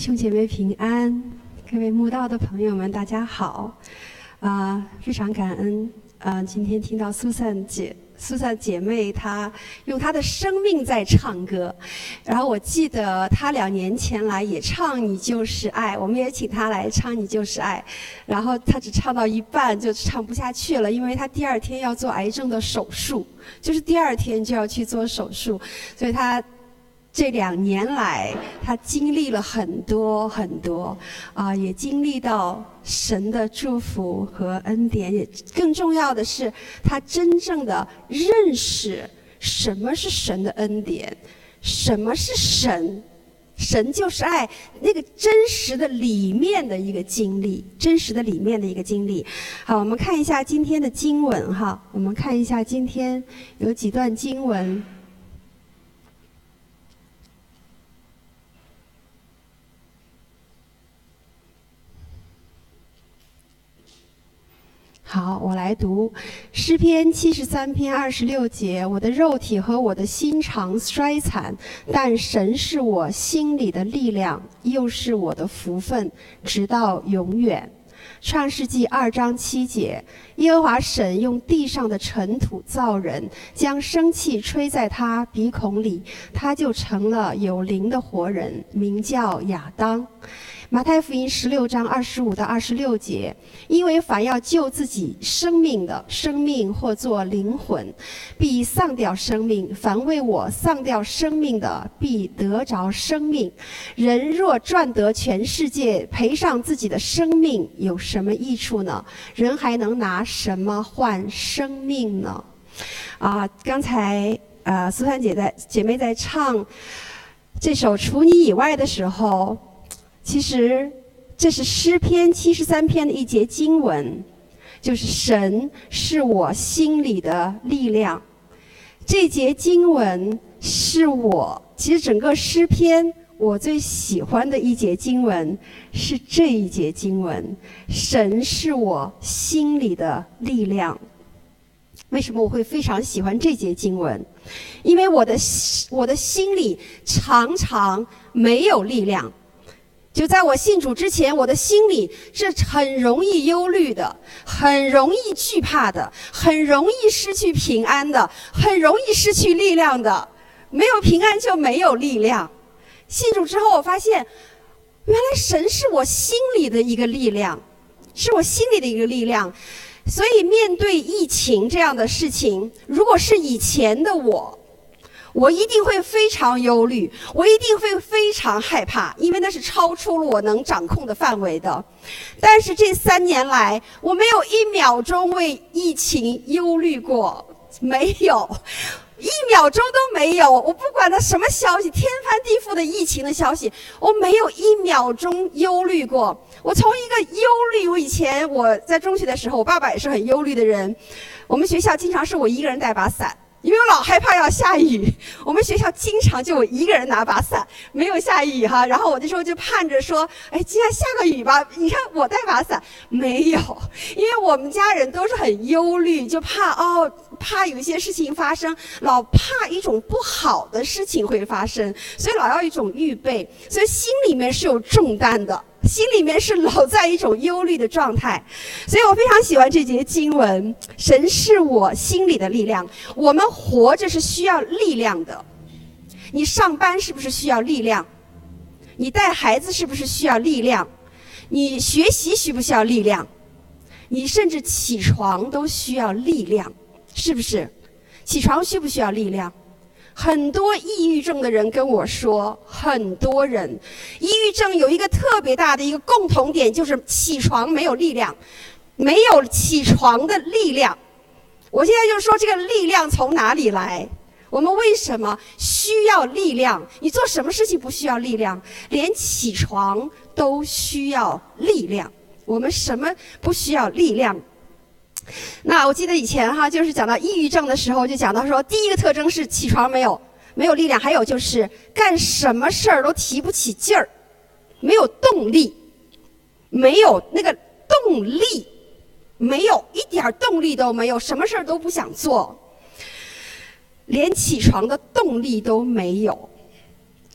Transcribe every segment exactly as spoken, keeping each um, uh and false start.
兄姐妹平安，各位慕道的朋友们，大家好！啊、呃，非常感恩啊、呃，今天听到苏珊姐、苏珊姐妹她用她的生命在唱歌。然后我记得她两年前来也唱《你就是爱》，我们也请她来唱《你就是爱》，然后她只唱到一半就唱不下去了，因为她第二天要做癌症的手术，就是第二天就要去做手术，所以她。这两年来，他经历了很多很多，啊、呃，也经历到神的祝福和恩典。也更重要的是，他真正的认识什么是神的恩典，什么是神，神就是爱，那个真实的里面的一个经历，真实的里面的一个经历。好，我们看一下今天的经文哈，我们看一下今天有几段经文。好，我来读诗篇七十三篇二十六节。我的肉体和我的心肠衰残，但神是我心里的力量，又是我的福分，直到永远。创世纪二章七节，耶和华神用地上的尘土造人，将生气吹在他鼻孔里，他就成了有灵的活人，名叫亚当。马太福音十六章二十五到二十六节，因为凡要救自己生命的，生命或作灵魂，必丧掉生命；凡为我丧掉生命的，必得着生命。人若赚得全世界，赔上自己的生命，有什么益处呢？人还能拿什么换生命呢？啊，刚才啊，苏珊姐在姐妹在唱这首《除你以外》的时候。其实这是诗篇七十三篇的一节经文，就是神是我心里的力量。这节经文是我其实整个诗篇我最喜欢的一节经文，是这一节经文，神是我心里的力量。为什么我会非常喜欢这节经文？因为我的我的心里常常没有力量。就在我信主之前，我的心里是很容易忧虑的，很容易惧怕的，很容易失去平安的，很容易失去力量的。没有平安就没有力量。信主之后，我发现，原来神是我心里的一个力量，是我心里的一个力量。所以面对疫情这样的事情，如果是以前的我，我一定会非常忧虑，我一定会非常害怕，因为那是超出了我能掌控的范围的。但是这三年来，我没有一秒钟为疫情忧虑过，没有，一秒钟都没有。我不管它什么消息，天翻地覆的疫情的消息，我没有一秒钟忧虑过。我从一个忧虑，我以前我在中学的时候，我爸爸也是很忧虑的人。我们学校经常是我一个人带把伞。因为我老害怕要下雨，我们学校经常就我一个人拿把伞，没有下雨哈。然后我那时候就盼着说，哎，今天下个雨吧。你看我带把伞，没有，因为我们家人都是很忧虑，就怕哦，怕有一些事情发生，老怕一种不好的事情会发生，所以老要一种预备，所以心里面是有重担的。心里面是老在一种忧虑的状态，所以我非常喜欢这节经文，神是我心里的力量。我们活着是需要力量的，你上班是不是需要力量？你带孩子是不是需要力量？你学习需不需要力量？你甚至起床都需要力量，是不是？起床需不需要力量？很多抑郁症的人跟我说，很多人抑郁症有一个特别大的一个共同点，就是起床没有力量，没有起床的力量。我现在就说这个力量从哪里来？我们为什么需要力量？你做什么事情不需要力量？连起床都需要力量。我们什么不需要力量？那我记得以前哈，就是讲到抑郁症的时候，就讲到说，第一个特征是起床没有没有力量，还有就是干什么事儿都提不起劲儿，没有动力，没有那个动力，没有一点动力都没有，什么事儿都不想做，连起床的动力都没有。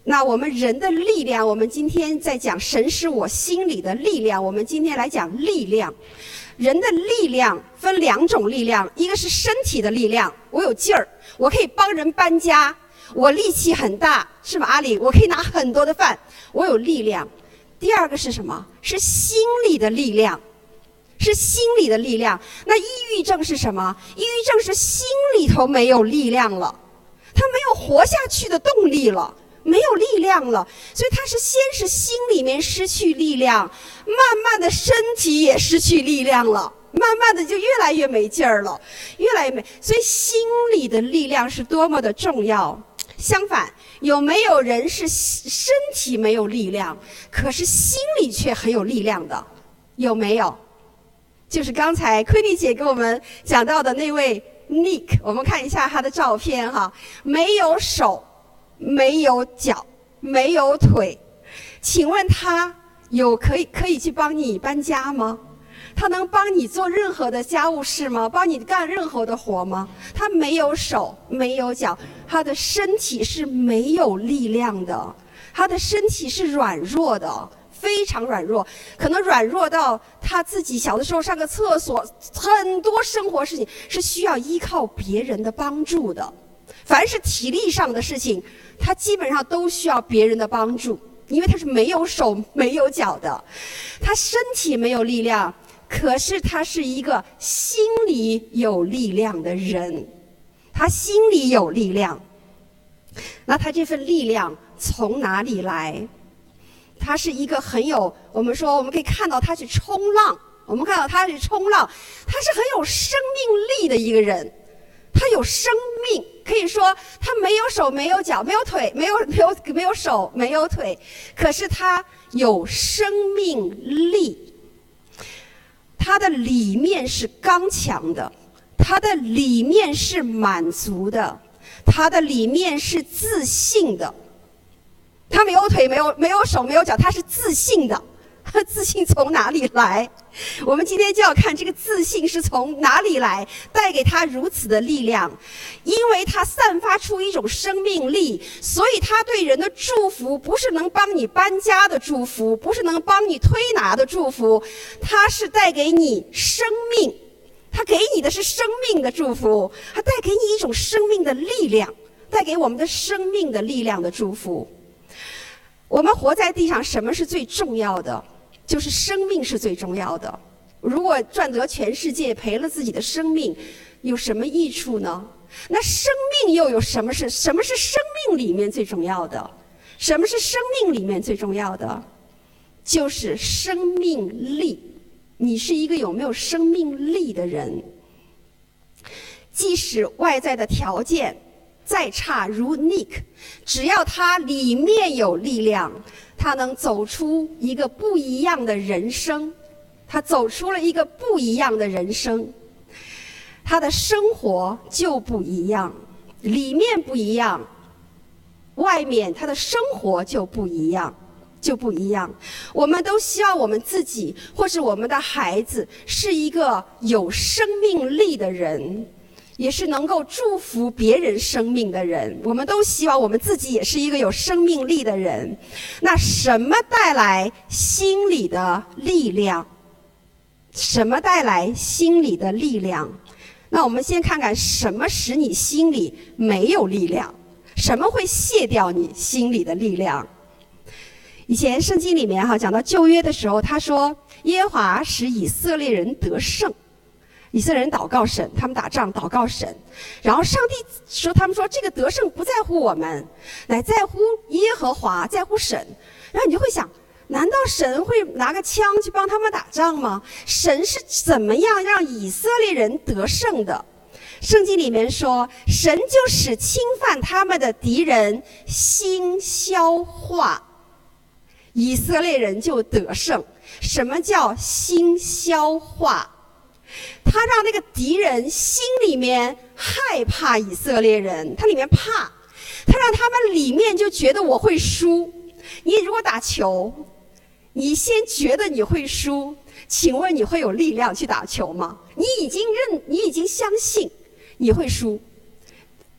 那我们人的力量，我们今天在讲神是我心里的力量，我们今天来讲力量。人的力量分两种力量，一个是身体的力量，我有劲儿，我可以帮人搬家，我力气很大，是吧？阿里，我可以拿很多的饭，我有力量。第二个是什么？是心理的力量，是心理的力量。那抑郁症是什么？抑郁症是心里头没有力量了，他没有活下去的动力了，没有力量了，所以他是先是心里面失去力量，慢慢的身体也失去力量了，慢慢的就越来越没劲儿了，越来越没。所以心理的力量是多么的重要。相反，有没有人是身体没有力量，可是心里却很有力量的？有没有？就是刚才奎妮姐给我们讲到的那位 Nick， 我们看一下他的照片哈，没有手，没有脚，没有腿，请问他有可以可以去帮你搬家吗？他能帮你做任何的家务事吗？帮你干任何的活吗？他没有手，没有脚，他的身体是没有力量的，他的身体是软弱的，非常软弱，可能软弱到他自己小的时候上个厕所，很多生活事情是需要依靠别人的帮助的。凡是体力上的事情，他基本上都需要别人的帮助，因为他是没有手没有脚的，他身体没有力量，可是他是一个心里有力量的人，他心里有力量。那他这份力量从哪里来？他是一个很有，我们说我们可以看到他去冲浪，我们看到他去冲浪，他是很有生命力的一个人，他有生命，可以说他没有手没有脚没有腿没有没有没有手没有腿，可是他有生命力，他的里面是刚强的，他的里面是满足的，他的里面是自信的。他没有腿没有没有手没有脚，他是自信的。自信从哪里来？我们今天就要看这个自信是从哪里来，带给他如此的力量。因为他散发出一种生命力，所以他对人的祝福不是能帮你搬家的祝福，不是能帮你推拿的祝福，他是带给你生命，他给你的是生命的祝福，他带给你一种生命的力量，带给我们的生命的力量的祝福。我们活在地上，什么是最重要的？就是生命是最重要的。如果赚得全世界，赔了自己的生命，有什么益处呢？那生命又有什么是什么是生命里面最重要的？什么是生命里面最重要的？就是生命力。你是一个有没有生命力的人？即使外在的条件再差，如 Nick， 只要他里面有力量，他能走出一个不一样的人生，他走出了一个不一样的人生，他的生活就不一样，里面不一样，外面他的生活就不一样，就不一样。我们都希望我们自己或是我们的孩子是一个有生命力的人，也是能够祝福别人生命的人。我们都希望我们自己也是一个有生命力的人。那什么带来心理的力量？什么带来心理的力量？那我们先看看什么使你心里没有力量，什么会卸掉你心里的力量。以前圣经里面哈讲到旧约的时候，他说耶和华使以色列人得胜，以色列人祷告神，他们打仗祷告神，然后上帝说，他们说这个得胜不在乎我们，乃在乎耶和华，在乎神。然后你就会想，难道神会拿个枪去帮他们打仗吗？神是怎么样让以色列人得胜的？圣经里面说，神就使侵犯他们的敌人心消化，以色列人就得胜。什么叫心消化？他让那个敌人心里面害怕以色列人，他里面怕，他让他们里面就觉得我会输。你如果打球，你先觉得你会输，请问你会有力量去打球吗？你已经认，你已经相信你会输。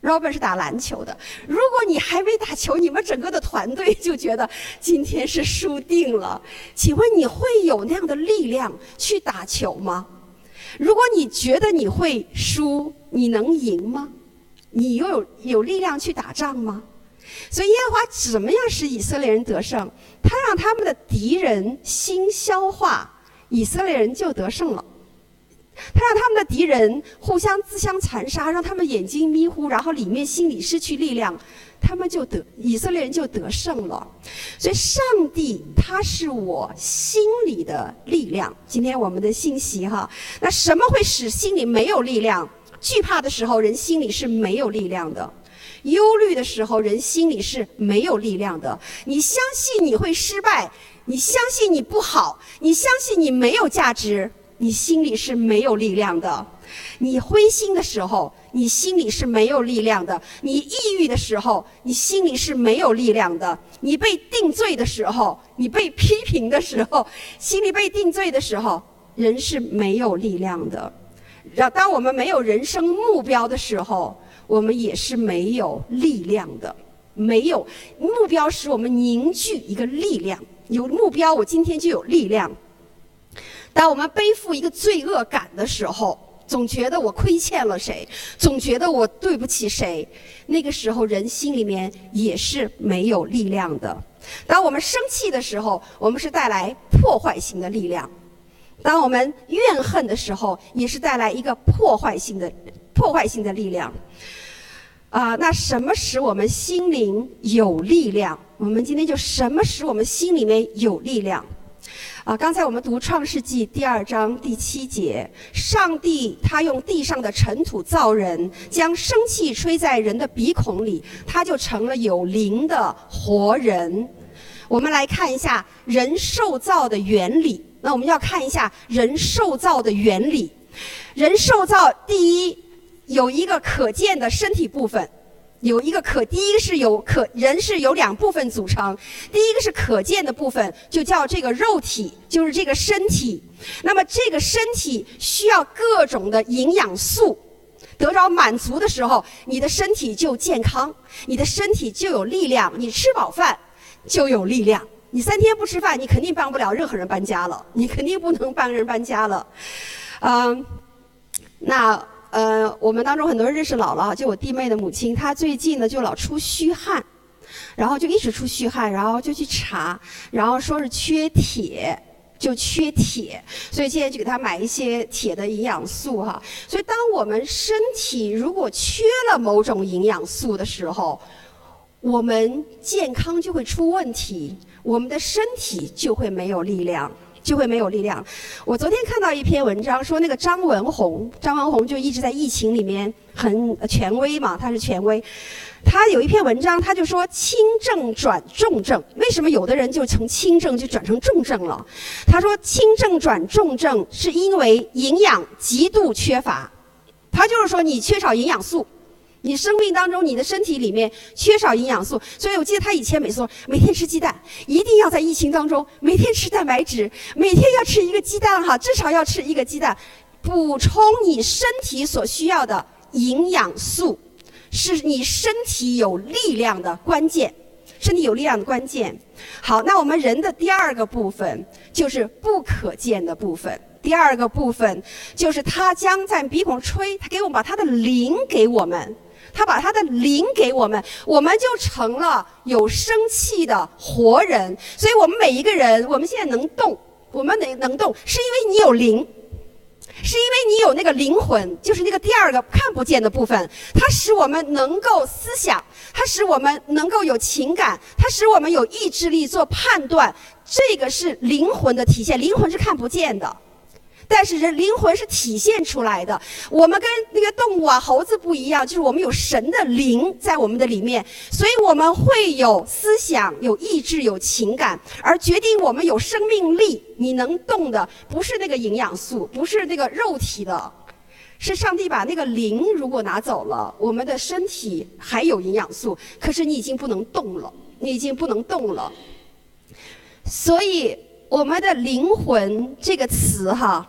Robin 是打篮球的。如果你还没打球，你们整个的团队就觉得今天是输定了。请问你会有那样的力量去打球吗？如果你觉得你会输，你能赢吗？你又有有力量去打仗吗？所以耶和华怎么样使以色列人得胜？他让他们的敌人心消化，以色列人就得胜了。他让他们的敌人互相自相残杀，让他们眼睛迷糊，然后里面心里失去力量，他们就得以色列人就得胜了。所以上帝他是我心里的力量。今天我们的信息哈，那什么会使心里没有力量？惧怕的时候，人心里是没有力量的；忧虑的时候，人心里是没有力量的。你相信你会失败，你相信你不好，你相信你没有价值，你心里是没有力量的。你灰心的时候，你心里是没有力量的；你抑郁的时候，你心里是没有力量的；你被定罪的时候，你被批评的时候，心里被定罪的时候，人是没有力量的。当我们没有人生目标的时候，我们也是没有力量的。没有目标使我们凝聚一个力量，有目标我今天就有力量。当我们背负一个罪恶感的时候，总觉得我亏欠了谁，总觉得我对不起谁，那个时候人心里面也是没有力量的。当我们生气的时候，我们是带来破坏性的力量；当我们怨恨的时候，也是带来一个破坏性的破坏性的力量。啊、呃，那什么使我们心灵有力量？我们今天就什么使我们心里面有力量？啊，刚才我们读创世纪第二章第七节，上帝他用地上的尘土造人，将生气吹在人的鼻孔里，他就成了有灵的活人。我们来看一下人受造的原理。那我们要看一下人受造的原理。人受造，第一，有一个可见的身体部分。有一个可，第一个是有可，人是由两部分组成。第一个是可见的部分，就叫这个肉体，就是这个身体。那么这个身体需要各种的营养素得着满足的时候，你的身体就健康，你的身体就有力量。你吃饱饭就有力量。你三天不吃饭，你肯定帮不了任何人搬家了，你肯定不能帮人搬家了。嗯，那。呃，我们当中很多人认识姥姥，就我弟妹的母亲，她最近呢就老出虚汗，然后就一直出虚汗，然后就去查，然后说是缺铁，就缺铁，所以现在就给她买一些铁的营养素哈。所以当我们身体如果缺了某种营养素的时候，我们健康就会出问题，我们的身体就会没有力量。就会没有力量。我昨天看到一篇文章，说那个张文宏，张文宏就一直在疫情里面很权威嘛，他是权威。他有一篇文章，他就说轻症转重症，为什么有的人就从轻症就转成重症了？他说轻症转重症是因为营养极度缺乏，他就是说你缺少营养素。你生命当中，你的身体里面缺少营养素，所以我记得他以前每次说，每天吃鸡蛋，一定要在疫情当中每天吃蛋白质，每天要吃一个鸡蛋哈，至少要吃一个鸡蛋，补充你身体所需要的营养素，是你身体有力量的关键，身体有力量的关键。好，那我们人的第二个部分就是不可见的部分。第二个部分就是他将在鼻孔吹，他给我们把他的灵给我们。他把他的灵给我们，我们就成了有生气的活人。所以我们每一个人，我们现在能动，我们能能动，是因为你有灵，是因为你有那个灵魂，就是那个第二个看不见的部分。它使我们能够思想，它使我们能够有情感，它使我们有意志力做判断。这个是灵魂的体现，灵魂是看不见的。但是人灵魂是体现出来的，我们跟那个动物啊、猴子不一样，就是我们有神的灵在我们的里面，所以我们会有思想、有意志、有情感，而决定我们有生命力。你能动的不是那个营养素，不是那个肉体的，是上帝把那个灵如果拿走了，我们的身体还有营养素，可是你已经不能动了，你已经不能动了。所以我们的灵魂这个词哈。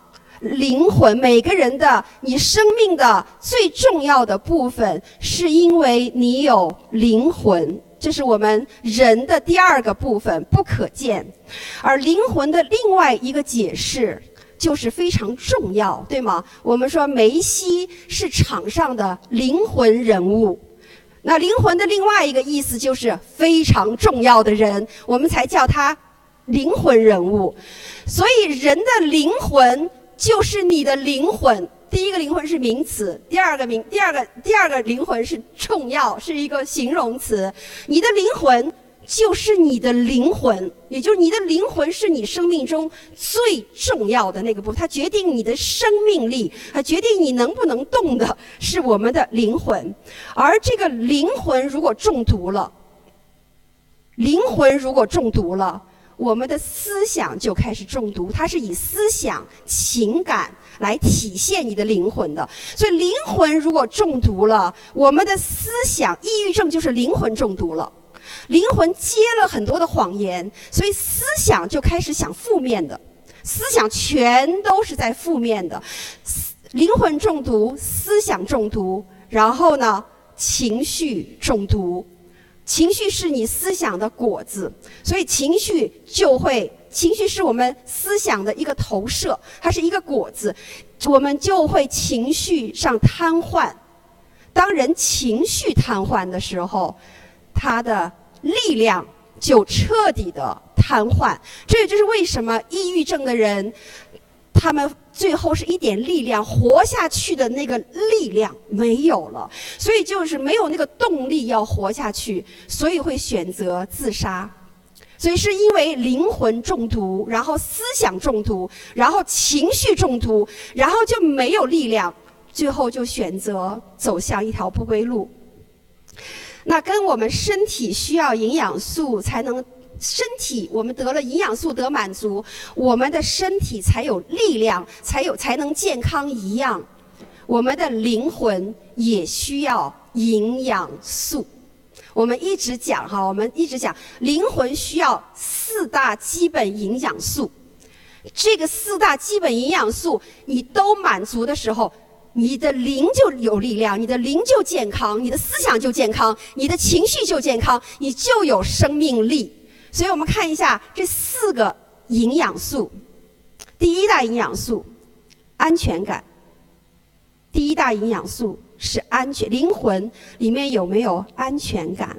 灵魂，每个人的你生命的最重要的部分，是因为你有灵魂。这是我们人的第二个部分，不可见。而灵魂的另外一个解释就是非常重要，对吗？我们说梅西是场上的灵魂人物，那灵魂的另外一个意思就是非常重要的人，我们才叫他灵魂人物。所以人的灵魂就是你的灵魂。第一个灵魂是名词，第二个名第二个第二个灵魂是重要，是一个形容词。你的灵魂就是你的灵魂，也就是你的灵魂是你生命中最重要的那个部分，它决定你的生命力，它决定你能不能动的是我们的灵魂。而这个灵魂如果中毒了，灵魂如果中毒了，我们的思想就开始中毒，它是以思想、情感来体现你的灵魂的。所以灵魂如果中毒了，我们的思想，抑郁症就是灵魂中毒了。灵魂接了很多的谎言，所以思想就开始想负面的，思想全都是在负面的。灵魂中毒，思想中毒，然后呢，情绪中毒。情绪是你思想的果子，所以情绪就会，情绪是我们思想的一个投射，它是一个果子，我们就会情绪上瘫痪。当人情绪瘫痪的时候，他的力量就彻底的瘫痪。这也就是为什么抑郁症的人，他们最后是一点力量活下去的那个力量没有了，所以就是没有那个动力要活下去，所以会选择自杀。所以是因为灵魂中毒，然后思想中毒，然后情绪中毒，然后就没有力量，最后就选择走向一条不归路。那跟我们身体需要营养素才能，身体我们得了营养素得满足，我们的身体才有力量，才有才能健康一样，我们的灵魂也需要营养素。我们一直讲哈，我们一直讲灵魂需要四大基本营养素。这个四大基本营养素你都满足的时候，你的灵就有力量，你的灵就健康，你的思想就健康，你的情绪就健康，你就有生命力。所以我们看一下这四个营养素。第一大营养素，安全感。第一大营养素是安全，灵魂里面有没有安全感？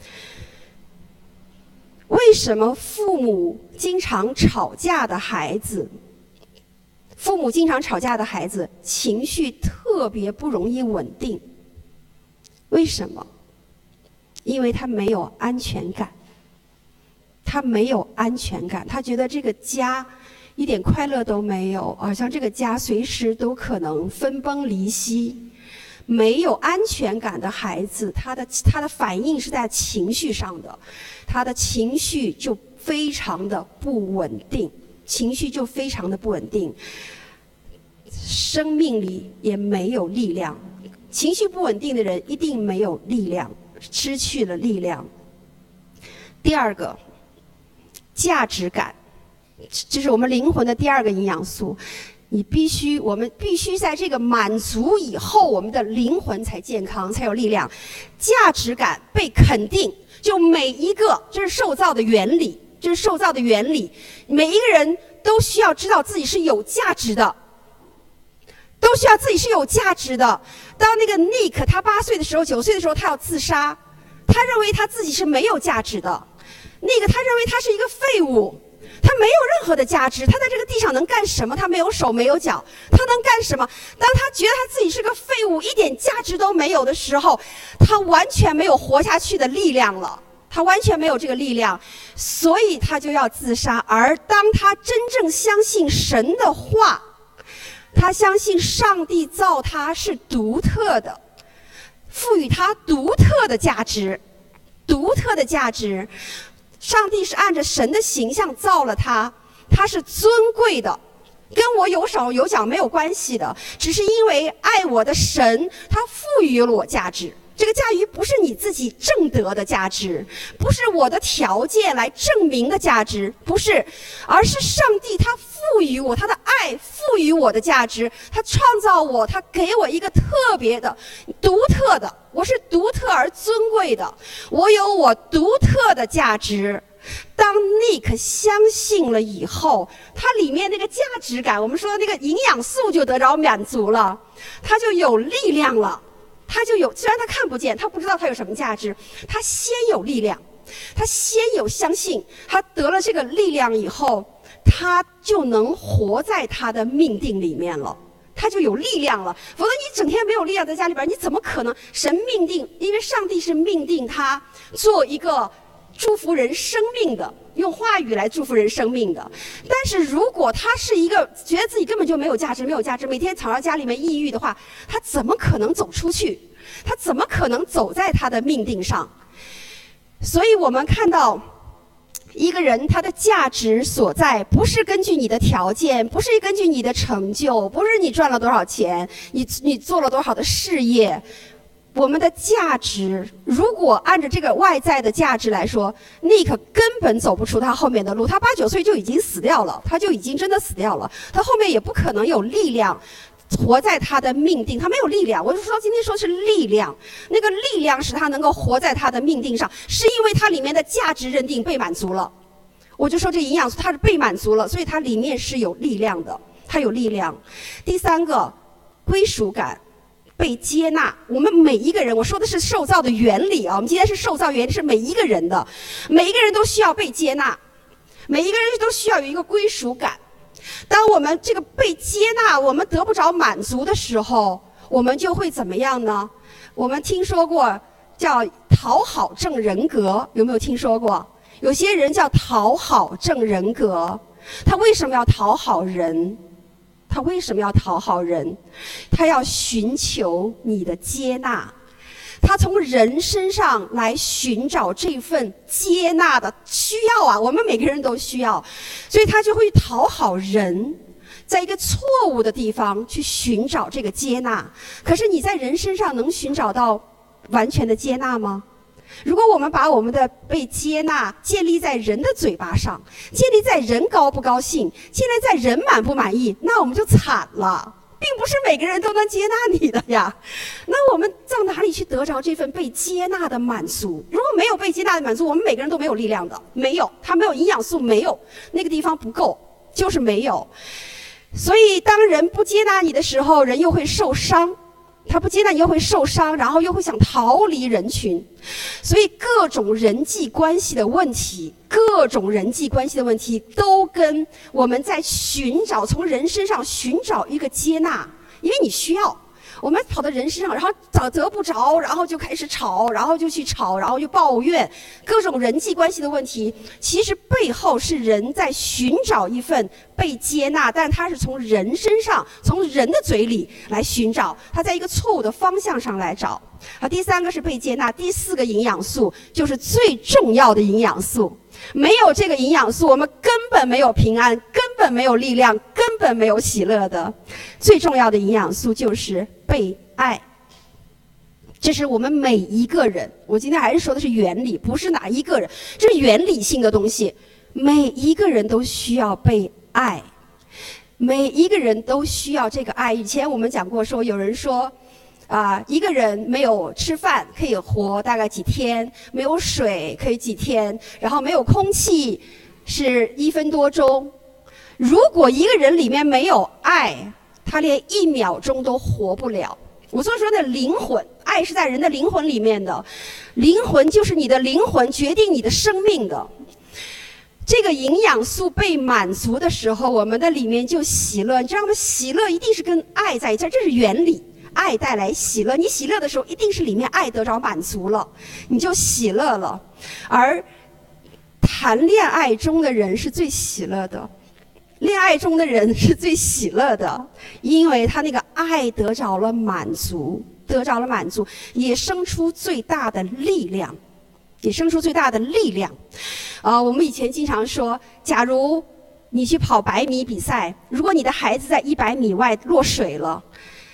为什么父母经常吵架的孩子，父母经常吵架的孩子情绪特别不容易稳定？为什么？因为他没有安全感。他没有安全感，他觉得这个家一点快乐都没有，好像这个家随时都可能分崩离析。没有安全感的孩子，他的他的反应是在情绪上的，他的情绪就非常的不稳定，情绪就非常的不稳定，生命里也没有力量。情绪不稳定的人一定没有力量，失去了力量。第二个，价值感，这是我们灵魂的第二个营养素。你必须，我们必须在这个满足以后，我们的灵魂才健康，才有力量。价值感被肯定，就每一个，这是受造的原理，这是受造的原理。每一个人都需要知道自己是有价值的，都需要自己是有价值的。当那个 Nick 他八岁的时候，九岁的时候，他要自杀，他认为他自己是没有价值的。那个他认为他是一个废物，他没有任何的价值，他在这个地上能干什么？他没有手没有脚，他能干什么？当他觉得他自己是个废物，一点价值都没有的时候，他完全没有活下去的力量了，他完全没有这个力量，所以他就要自杀。而当他真正相信神的话，他相信上帝造他是独特的，赋予他独特的价值，独特的价值。上帝是按着神的形象造了他，他是尊贵的，跟我有手有脚没有关系的，只是因为爱我的神，他赋予了我价值， 这个驾驭不是你自己挣得的价值，不是我的条件来证明的价值，不是，而是上帝他赋予我，他的爱赋予我的价值，他创造我，他给我一个特别的、独特的，我是独特而尊贵的，我有我独特的价值。当 Nick 相信了以后，他里面那个价值感，我们说那个营养素就得着满足了，他就有力量了。他就有，虽然他看不见，他不知道他有什么价值，他先有力量，他先有相信，他得了这个力量以后，他就能活在他的命定里面了，他就有力量了。否则你整天没有力量在家里边，你怎么可能？神命定，因为上帝是命定他做一个祝福人生命的，用话语来祝福人生命的。但是如果他是一个觉得自己根本就没有价值没有价值每天躺在家里面抑郁的话，他怎么可能走出去？他怎么可能走在他的命定上？所以我们看到一个人他的价值所在，不是根据你的条件，不是根据你的成就，不是你赚了多少钱，你你做了多少的事业。我们的价值，如果按照这个外在的价值来说， Nick 根本走不出他后面的路。他八九岁就已经死掉了，他就已经真的死掉了。他后面也不可能有力量活在他的命定，他没有力量。我就说今天说是力量，那个力量使他能够活在他的命定上，是因为他里面的价值认定被满足了。我就说这营养素它是被满足了，所以它里面是有力量的，它有力量。第三个，归属感。被接纳，我们每一个人，我说的是受造的原理啊。我们今天是受造原理，是每一个人的，每一个人都需要被接纳，每一个人都需要有一个归属感。当我们这个被接纳，我们得不着满足的时候，我们就会怎么样呢？我们听说过叫讨好症人格，有没有听说过？有些人叫讨好症人格，他为什么要讨好人？他为什么要讨好人？他要寻求你的接纳，他从人身上来寻找这份接纳的需要啊，我们每个人都需要，所以他就会讨好人，在一个错误的地方去寻找这个接纳。可是你在人身上能寻找到完全的接纳吗？如果我们把我们的被接纳建立在人的嘴巴上，建立在人高不高兴，建立在人满不满意，那我们就惨了，并不是每个人都能接纳你的呀。那我们到哪里去得着这份被接纳的满足？如果没有被接纳的满足，我们每个人都没有力量的，没有，它没有营养素，没有那个地方不够，就是没有。所以当人不接纳你的时候，人又会受伤，他不接纳你又会受伤，然后又会想逃离人群。所以各种人际关系的问题，各种人际关系的问题都跟我们在寻找，从人身上寻找一个接纳，因为你需要。我们跑到人身上，然后找得不着，然后就开始吵，然后就去吵，然后就抱怨各种人际关系的问题。其实背后是人在寻找一份被接纳，但他是从人身上，从人的嘴里来寻找，他在一个错误的方向上来找。好，第三个是被接纳，第四个营养素就是最重要的营养素。没有这个营养素，我们根本没有平安，根本没有力量，根本没有喜乐的。最重要的营养素就是被爱。这是我们每一个人，我今天还是说的是原理，不是哪一个人，这是原理性的东西。每一个人都需要被爱，每一个人都需要这个爱。以前我们讲过说，有人说啊、呃，一个人没有吃饭可以活大概几天，没有水可以几天，然后没有空气是一分多钟。如果一个人里面没有爱，他连一秒钟都活不了。我所说的灵魂，爱是在人的灵魂里面的，灵魂就是你的灵魂决定你的生命的。这个营养素被满足的时候，我们的里面就喜乐。你知道吗？喜乐一定是跟爱在一起，这是原理。爱带来喜乐，你喜乐的时候，一定是里面爱得着满足了，你就喜乐了。而谈恋爱中的人是最喜乐的，恋爱中的人是最喜乐的，因为他那个爱得着了满足，得着了满足，也生出最大的力量，也生出最大的力量。啊、呃，我们以前经常说，假如你去跑百米比赛，如果你的孩子在一百米外落水了，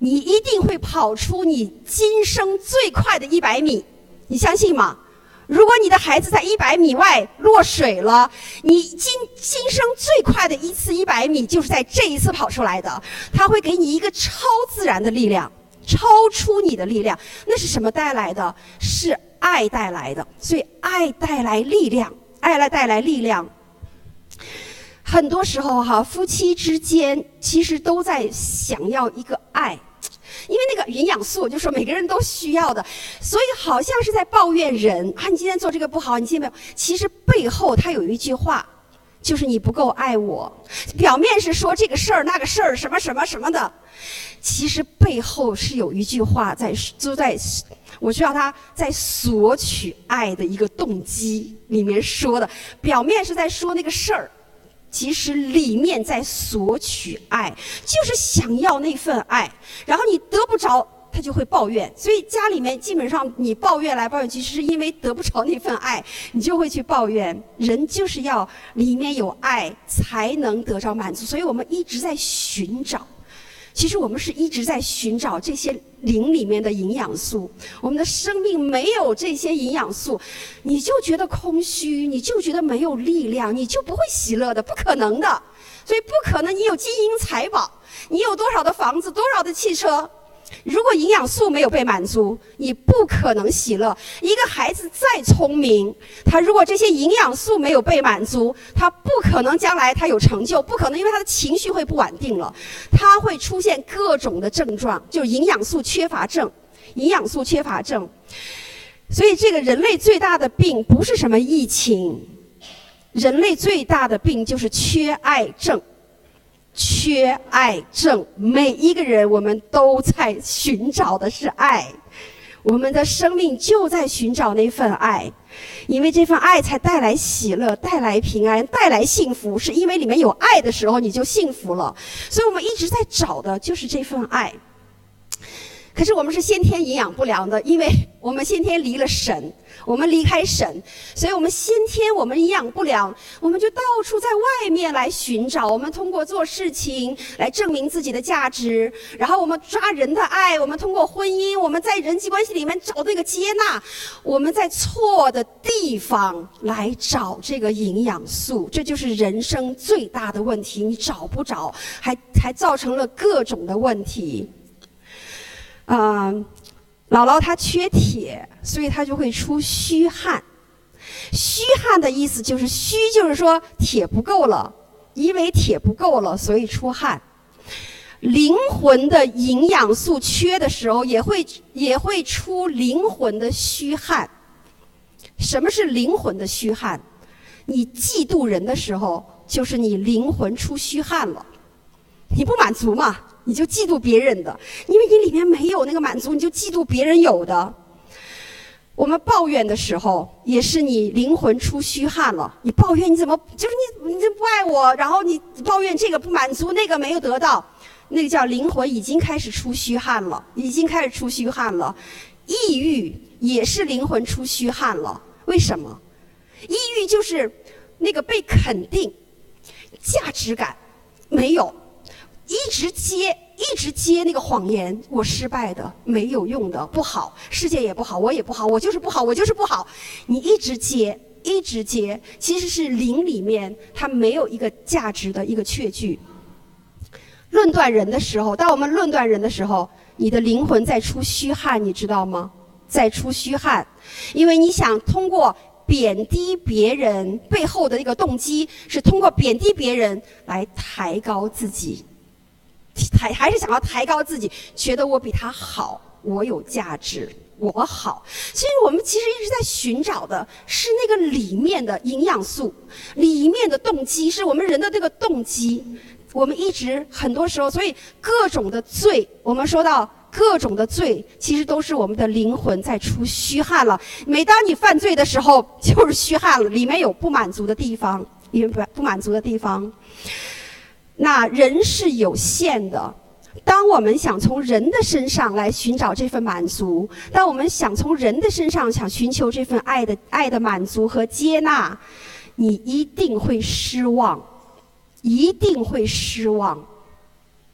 你一定会跑出你今生最快的一百米，你相信吗？如果你的孩子在一百米外落水了，你今今生最快的一次一百米就是在这一次跑出来的，他会给你一个超自然的力量，超出你的力量。那是什么带来的？是爱带来的。所以爱带来力量，爱来带来力量。很多时候哈，夫妻之间其实都在想要一个爱。因为那个营养素，我就说每个人都需要的，所以好像是在抱怨人啊，你今天做这个不好，你今天没有。其实背后他有一句话，就是你不够爱我。表面是说这个事儿那个事儿什么什么什么的，其实背后是有一句话在，就在我需要他在索取爱的一个动机里面说的。表面是在说那个事儿，其实里面在索取爱，就是想要那份爱，然后你得不着，他就会抱怨。所以家里面基本上你抱怨来抱怨去，是因为得不着那份爱，你就会去抱怨。人就是要里面有爱才能得着满足，所以我们一直在寻找。其实我们是一直在寻找这些灵里面的营养素，我们的生命没有这些营养素，你就觉得空虚，你就觉得没有力量，你就不会喜乐的，不可能的。所以不可能你有金银财宝，你有多少的房子，多少的汽车，如果营养素没有被满足，你不可能喜乐。一个孩子再聪明，他如果这些营养素没有被满足，他不可能将来他有成就，不可能，因为他的情绪会不稳定了，他会出现各种的症状，就是营养素缺乏症，营养素缺乏症。所以这个人类最大的病不是什么疫情，人类最大的病就是缺爱症。缺爱症，每一个人我们都在寻找的是爱，我们的生命就在寻找那份爱，因为这份爱才带来喜乐，带来平安，带来幸福。是因为里面有爱的时候你就幸福了，所以我们一直在找的就是这份爱。可是我们是先天营养不良的，因为我们先天离了神，我们离开神，所以我们先天我们营养不良，我们就到处在外面来寻找，我们通过做事情来证明自己的价值，然后我们抓人的爱，我们通过婚姻，我们在人际关系里面找那个接纳，我们在错的地方来找这个营养素，这就是人生最大的问题，你找不着，还还造成了各种的问题。嗯、呃，姥姥她缺铁，所以她就会出虚汗。虚汗的意思就是虚，就是说铁不够了，因为铁不够了，所以出汗。灵魂的营养素缺的时候，也会也会出灵魂的虚汗。什么是灵魂的虚汗？你嫉妒人的时候，就是你灵魂出虚汗了，你不满足嘛？你就嫉妒别人的，因为你里面没有那个满足，你就嫉妒别人有的。我们抱怨的时候，也是你灵魂出虚汗了。你抱怨你怎么，就是你你不爱我，然后你抱怨这个不满足，那个没有得到，那个叫灵魂已经开始出虚汗了，已经开始出虚汗了。抑郁也是灵魂出虚汗了，为什么？抑郁就是那个被肯定，价值感没有。一直接一直接那个谎言，我失败的，没有用的，不好，世界也不好，我也不好，我就是不好，我就是不好。你一直接一直接，其实是灵里面它没有一个价值的一个确据。论断人的时候，当我们论断人的时候，你的灵魂在出虚汗，你知道吗？在出虚汗，因为你想通过贬低别人背后的一个动机，是通过贬低别人来抬高自己。抬还是想要抬高自己，觉得我比他好，我有价值，我好。所以我们其实一直在寻找的是那个里面的营养素，里面的动机，是我们人的这个动机。我们一直很多时候，所以各种的罪，我们说到各种的罪，其实都是我们的灵魂在出虚汗了。每当你犯罪的时候，就是虚汗了，里面有不满足的地方，里面不不满足的地方。那人是有限的，当我们想从人的身上来寻找这份满足，当我们想从人的身上想寻求这份爱的爱的满足和接纳，你一定会失望，一定会失望。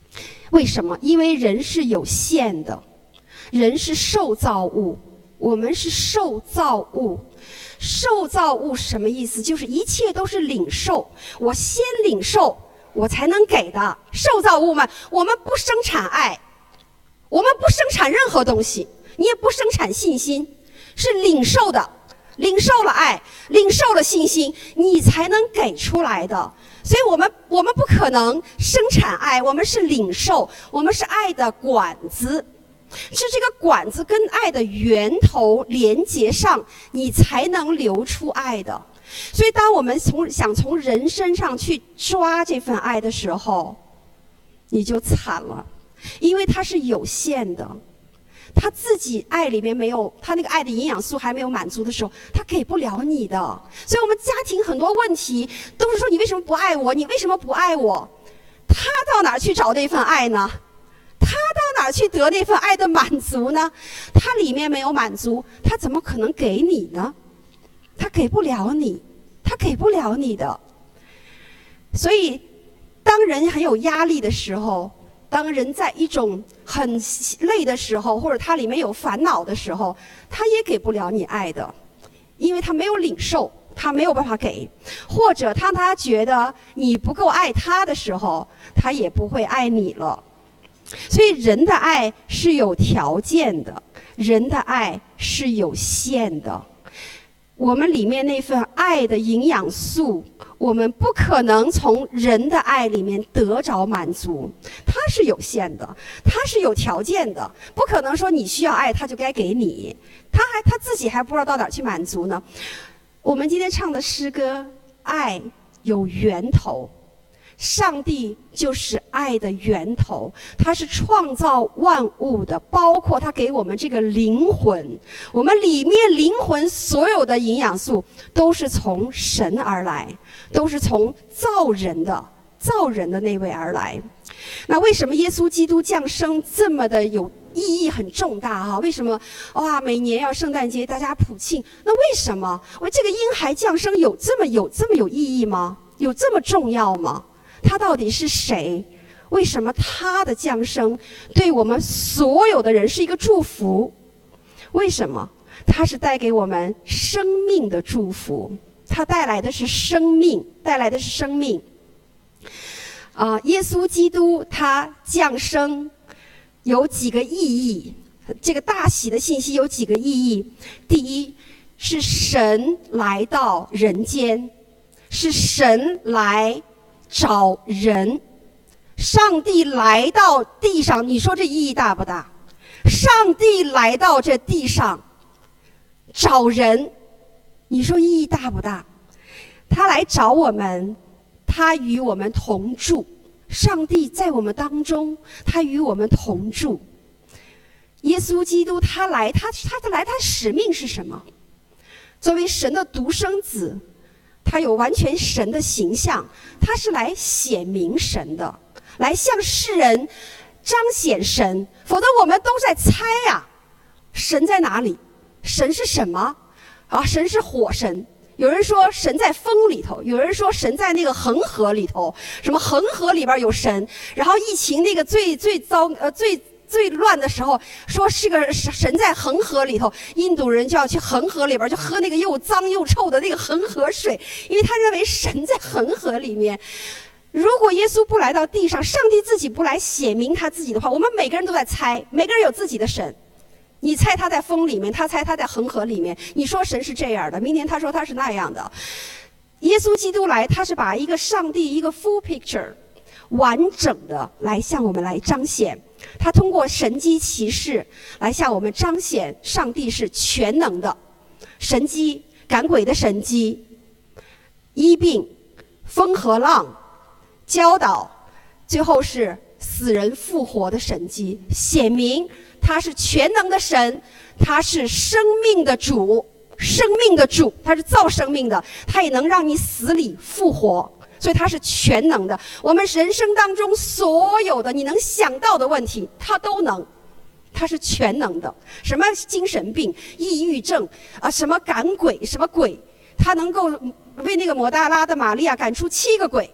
为什么？因为人是有限的，人是受造物，我们是受造物。受造物什么意思？就是一切都是领受，我先领受，我才能给的。受造物们，我们不生产爱，我们不生产任何东西，你也不生产信心，是领受的，领受了爱，领受了信心，你才能给出来的。所以我们我们不可能生产爱，我们是领受，我们是爱的管子，是这个管子跟爱的源头连接上，你才能流出爱的。所以当我们从想从人身上去抓这份爱的时候，你就惨了，因为它是有限的，他自己爱里面没有，他那个爱的营养素还没有满足的时候，他给不了你的。所以我们家庭很多问题都是说，你为什么不爱我？你为什么不爱我？他到哪儿去找那份爱呢？他到哪儿去得那份爱的满足呢？他里面没有满足，他怎么可能给你呢？他给不了你，他给不了你的。所以当人很有压力的时候，当人在一种很累的时候，或者他里面有烦恼的时候，他也给不了你爱的，因为他没有领受，他没有办法给。或者当他觉得你不够爱他的时候，他也不会爱你了。所以人的爱是有条件的，人的爱是有限的。我们里面那份爱的营养素，我们不可能从人的爱里面得着满足，它是有限的，它是有条件的，不可能说你需要爱他就该给你，他还他自己还不知道到哪儿去满足呢。我们今天唱的诗歌，爱有源头，上帝就是爱的源头，他是创造万物的，包括他给我们这个灵魂，我们里面灵魂所有的营养素都是从神而来，都是从造人的造人的那位而来。那为什么耶稣基督降生这么的有意义很重大哈、啊？为什么哇每年要圣诞节大家普庆？那为什么我这个婴孩降生有这么有这么有意义吗？有这么重要吗？他到底是谁？为什么他的降生对我们所有的人是一个祝福？为什么？他是带给我们生命的祝福，他带来的是生命，带来的是生命。啊、呃，耶稣基督他降生有几个意义？这个大喜的信息有几个意义？第一，是神来到人间，是神来找人，上帝来到地上，你说这意义大不大？上帝来到这地上找人，你说意义大不大？他来找我们，他与我们同住，上帝在我们当中，他与我们同住。耶稣基督他来，他他来，他使命是什么？作为神的独生子，他有完全神的形象，他是来显明神的，来向世人彰显神。否则我们都在猜呀、啊，神在哪里？神是什么？啊，神是火神。有人说神在风里头，有人说神在那个恒河里头，什么恒河里边有神。然后疫情那个最最糟呃最。最乱的时候，说是个神在恒河里头，印度人就要去恒河里边就喝那个又脏又臭的那个恒河水，因为他认为神在恒河里面。如果耶稣不来到地上，上帝自己不来显明他自己的话，我们每个人都在猜，每个人有自己的神。你猜他在风里面，他猜他在恒河里面，你说神是这样的，明天他说他是那样的。耶稣基督来，他是把一个上帝一个 full picture 完整的来向我们来彰显，他通过神迹奇事来向我们彰显上帝是全能的。神迹，赶鬼的神迹，医病，风和浪，教导，最后是死人复活的神迹，显明他是全能的神，他是生命的主，生命的主，他是造生命的，他也能让你死里复活，所以他是全能的。我们人生当中所有的你能想到的问题，他都能，他是全能的。什么精神病、抑郁症啊，什么赶鬼，什么鬼，他能够为那个抹大拉的玛利亚赶出七个鬼，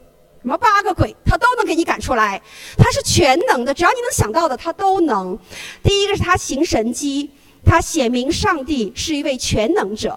什么八个鬼，他都能给你赶出来。他是全能的，只要你能想到的，他都能。第一个是他行神迹，他显明上帝是一位全能者。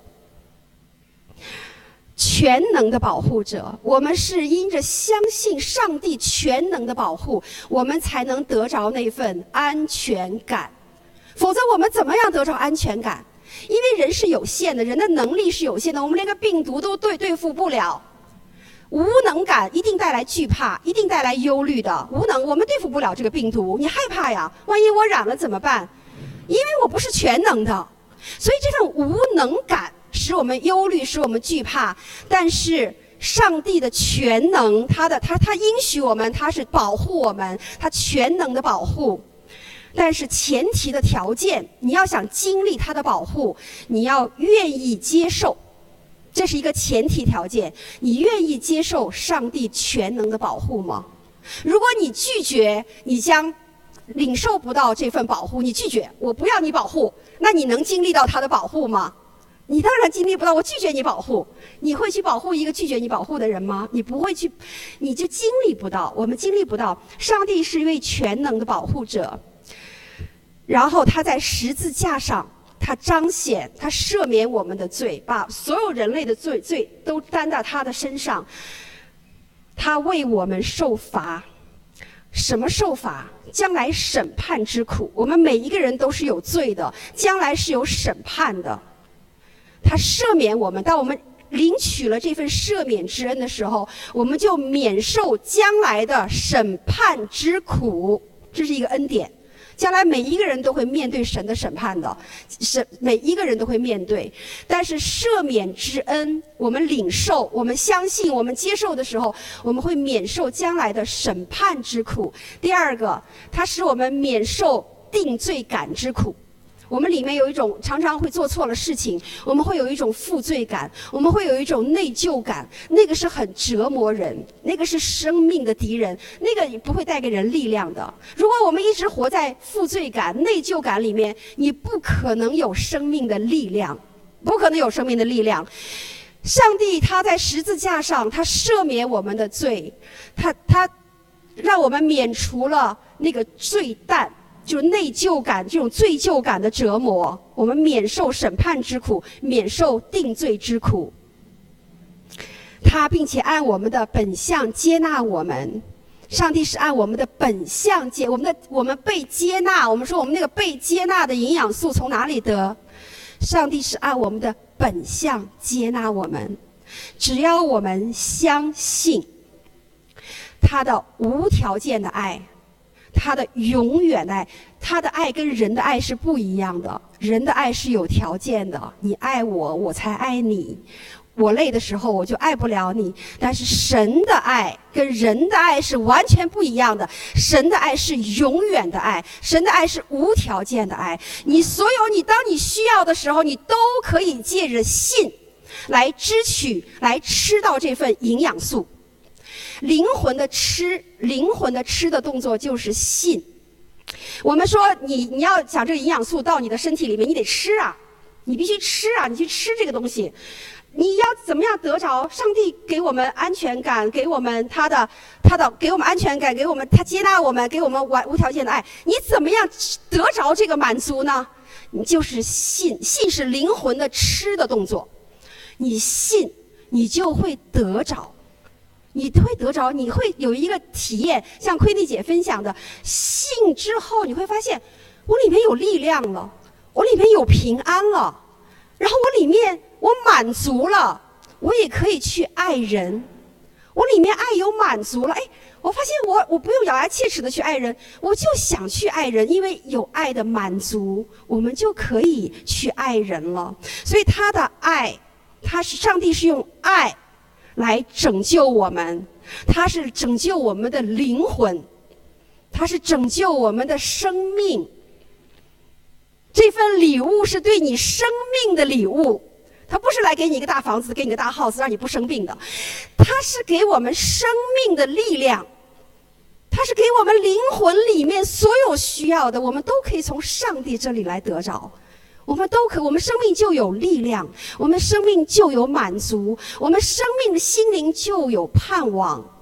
全能的保护者，我们是因着相信上帝全能的保护，我们才能得着那份安全感。否则我们怎么样得着安全感？因为人是有限的，人的能力是有限的，我们连个病毒都对对付不了。无能感一定带来惧怕，一定带来忧虑的。无能，我们对付不了这个病毒，你害怕呀？万一我染了怎么办？因为我不是全能的，所以这种无能感使我们忧虑，使我们惧怕。但是上帝的全能，他的他他应许我们，他是保护我们，他全能的保护。但是前提的条件，你要想经历他的保护，你要愿意接受，这是一个前提条件。你愿意接受上帝全能的保护吗？如果你拒绝，你将领受不到这份保护。你拒绝，我不要你保护，那你能经历到他的保护吗？你当然经历不到。我拒绝你保护，你会去保护一个拒绝你保护的人吗？你不会去，你就经历不到。我们经历不到，上帝是一位全能的保护者。然后他在十字架上，他彰显，他赦免我们的罪，把所有人类的罪罪都担到他的身上。他为我们受罚。什么受罚？将来审判之苦。我们每一个人都是有罪的，将来是有审判的。他赦免我们，当我们领取了这份赦免之恩的时候，我们就免受将来的审判之苦。这是一个恩典。将来每一个人都会面对神的审判的，是每一个人都会面对。但是赦免之恩，我们领受，我们相信，我们接受的时候，我们会免受将来的审判之苦。第二个，它使我们免受定罪感之苦。我们里面有一种常常会做错了事情，我们会有一种负罪感，我们会有一种内疚感，那个是很折磨人，那个是生命的敌人，那个也不会带给人力量的。如果我们一直活在负罪感、内疚感里面，你不可能有生命的力量，不可能有生命的力量。上帝他在十字架上，他赦免我们的罪，他他让我们免除了那个罪担，就是内疚感，这种罪疚感的折磨，我们免受审判之苦，免受定罪之苦。他并且按我们的本相接纳我们。上帝是按我们的本相接我们的，我们被接纳。我们说我们那个被接纳的营养素从哪里得？上帝是按我们的本相接纳我们。只要我们相信他的无条件的爱，他的永远的爱，他的爱跟人的爱是不一样的。人的爱是有条件的，你爱我，我才爱你。我累的时候我就爱不了你。但是神的爱跟人的爱是完全不一样的。神的爱是永远的爱，神的爱是无条件的爱。你所有你当你需要的时候，你都可以借着信来支取，来吃到这份营养素。灵魂的吃，灵魂的吃的动作就是信。我们说你你要想这个营养素到你的身体里面，你得吃啊，你必须吃啊，你去吃这个东西。你要怎么样得着上帝给我们安全感，给我们他的他的给我们安全感，给我们他接纳我们，给我们完无条件的爱。你怎么样得着这个满足呢？你就是信，信是灵魂的吃的动作。你信，你就会得着。你会得着，你会有一个体验，像奎丽姐分享的，信之后你会发现，我里面有力量了，我里面有平安了，然后我里面我满足了，我也可以去爱人，我里面爱有满足了。哎，我发现我我不用咬牙切齿的去爱人，我就想去爱人，因为有爱的满足，我们就可以去爱人了。所以他的爱，他是上帝是用爱来拯救我们，他是拯救我们的灵魂，他是拯救我们的生命。这份礼物是对你生命的礼物，他不是来给你一个大房子，给你一个大 house 让你不生病的，他是给我们生命的力量，他是给我们灵魂里面所有需要的，我们都可以从上帝这里来得着。我们都可，我们生命就有力量，我们生命就有满足，我们生命的心灵就有盼望，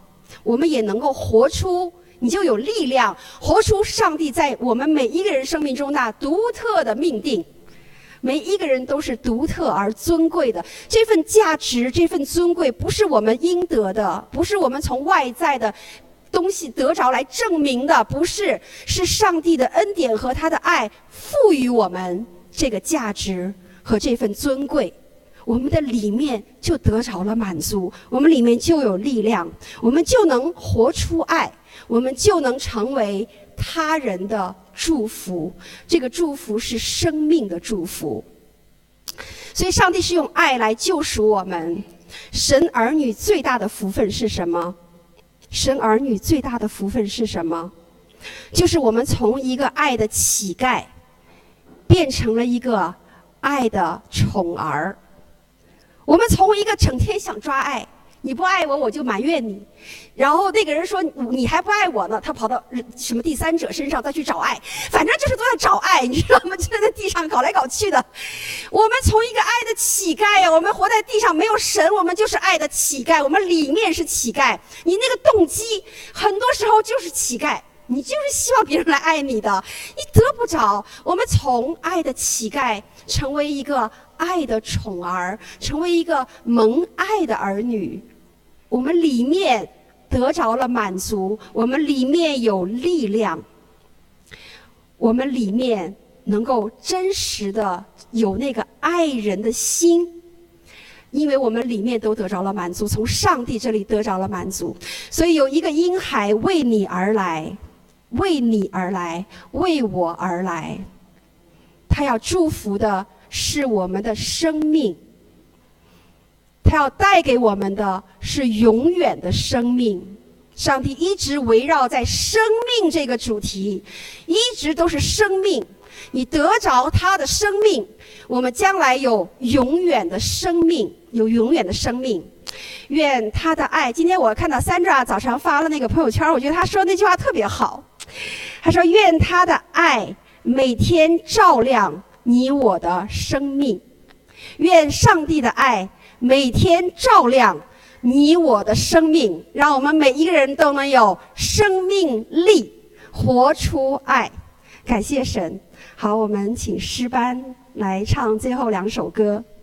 我们也能够活出，你就有力量活出上帝在我们每一个人生命中那独特的命定。每一个人都是独特而尊贵的，这份价值，这份尊贵，不是我们应得的，不是我们从外在的东西得着来证明的，不是，是上帝的恩典和他的爱赋予我们这个价值和这份尊贵，我们的里面就得着了满足，我们里面就有力量，我们就能活出爱，我们就能成为他人的祝福，这个祝福是生命的祝福。所以上帝是用爱来救赎我们。神儿女最大的福分是什么？神儿女最大的福分是什么？就是我们从一个爱的乞丐变成了一个爱的宠儿。我们从一个整天想抓爱，你不爱我我就埋怨你，然后那个人说你还不爱我呢，他跑到什么第三者身上再去找爱，反正就是都在找爱，你知道吗？就在地上搞来搞去的。我们从一个爱的乞丐呀、啊，我们活在地上没有神，我们就是爱的乞丐，我们里面是乞丐，你那个动机很多时候就是乞丐，你就是希望别人来爱你的，你得不着。我们从爱的乞丐成为一个爱的宠儿，成为一个蒙爱的儿女，我们里面得着了满足，我们里面有力量，我们里面能够真实的有那个爱人的心，因为我们里面都得着了满足，从上帝这里得着了满足。所以有一个婴孩为你而来，为你而来，为我而来，他要祝福的是我们的生命，他要带给我们的是永远的生命。上帝一直围绕在生命这个主题，一直都是生命。你得着他的生命，我们将来有永远的生命，有永远的生命。愿他的爱，今天我看到三爪早上发了那个朋友圈，我觉得他说那句话特别好。他说愿他的爱每天照亮你我的生命，愿上帝的爱每天照亮你我的生命，让我们每一个人都能有生命力，活出爱。感谢神。好，我们请诗班来唱最后两首歌。